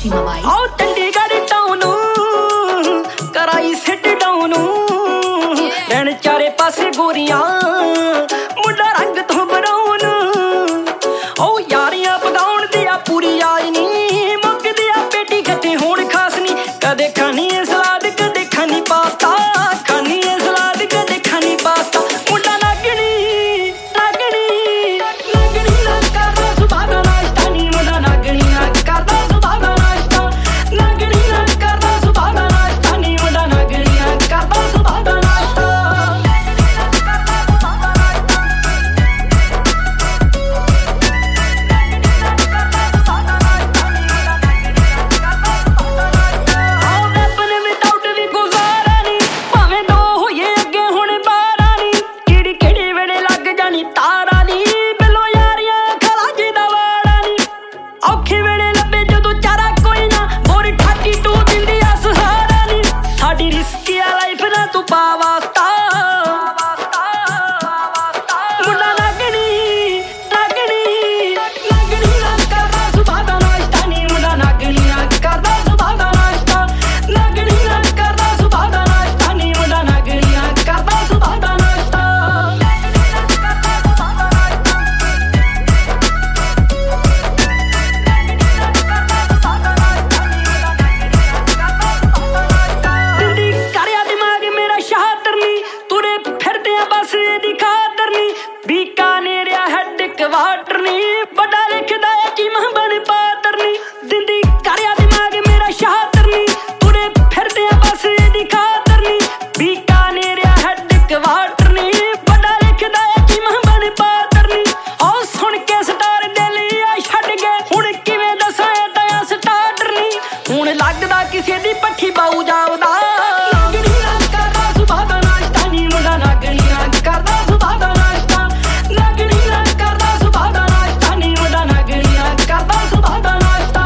Shima Bai. आओ Chandigarh town कराई sit down रहन चारे पासे गोरियां मुंडा रंग तो ब्राउन ओ यारियां पगाउण दिया पूरी आई नी मुक दिया पेटी गट्टे होण खास नी कदे खानी है सलाद कदे खानी पास्ता खानी है सलाद कदे खानी पास्ता मुंडा नागणी नागणी नागणी ना करदा सुबह दा नाश्ता नी मुंडा नागणी ना करदा सुबह दा नाश्ता नागणी ना करदा सुबह दा नाश्ता नी मुंडा नागणी ना करदा सुबह दा नाश्ता ਕਿਸੇ ਦੀ ਪੱਠੀ ਬਾਊ ਜਾਵਦਾ ਨਾਗਣੀ ਨਾ ਕਰਦਾ ਸੁਬਹ ਦਾ ਨਾਸ਼ਤਾ ਨੀ ਮੁੰਡਾ ਨਾਗਣੀ ਨਾ ਕਰਦਾ ਸੁਬਹ ਦਾ ਨਾਸ਼ਤਾ ਨਾਗਣੀ ਨਾ ਕਰਦਾ ਸੁਬਹ ਦਾ ਨਾਸ਼ਤਾ ਨੀ ਮੁੰਡਾ ਨਾਗਣੀ ਨਾ ਕਰਦਾ ਸੁਬਹ ਦਾ ਨਾਸ਼ਤਾ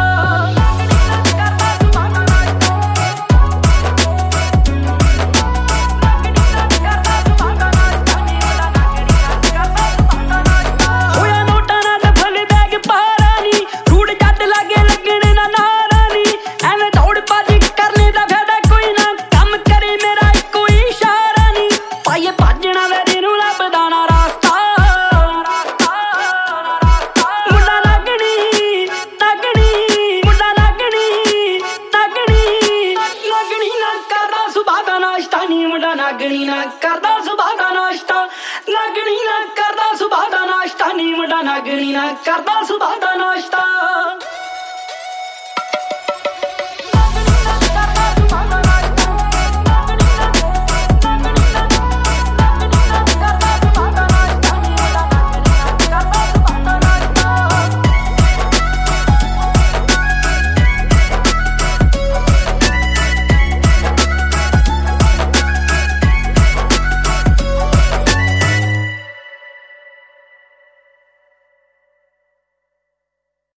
ਹੋਇਆ ਨੋਟਾਂ ਨਾਲ ਡਫਲ ਬੈਗ ਪਾਰਾ ਨੀ ਰੂੜ ਜੱਟ ਲਾਗੇ ਲੱਗਣੇ ਨਾ ਨਾਰਾ ਨੀ ਐਵੇਂ ਦੌੜ ਭੱਜ ਕਰਨੇ ਦਾ ਫਾਇਦਾ ਕੋਈ ਨਾ ਕੰਮ ਕਰੇ ਮੇਰਾ ਇੱਕੋ ਇਸ਼ਾਰਾ ਨੀ ਪਾਈਏ ਭੱਜਣਾ ਵੇ ਨੂੰ ਲੱਭਦਾ ਨਾ ਰਾਸਤਾ ਮੁੰਡਾ ਨਾਗਣੀ ਨਾਗਣੀ ਮੁੰਡਾ ਨਾਗਣੀ ਨਾਗਣੀ ਨਾਗਣੀ ਨਾ ਕਰਦਾ ਸੁਬਹ ਦਾ ਨਾਸ਼ਤਾ ਨੀ ਮੁੰਡਾ ਨਾਗਣੀ ਨਾ ਕਰਦਾ ਸੁਬਹ ਦਾ ਨਾਸ਼ਤਾ ਨਾਗਣੀ ਨਾ ਕਰਦਾ ਸੁਬਹ ਦਾ ਨਾਸ਼ਤਾ ਨੀ ਮੁੰਡਾ ਨਾਗਣੀ ਨਾ ਕਰਦਾ ਸੁਬਹ ਦਾ ਨਾਸ਼ਤਾ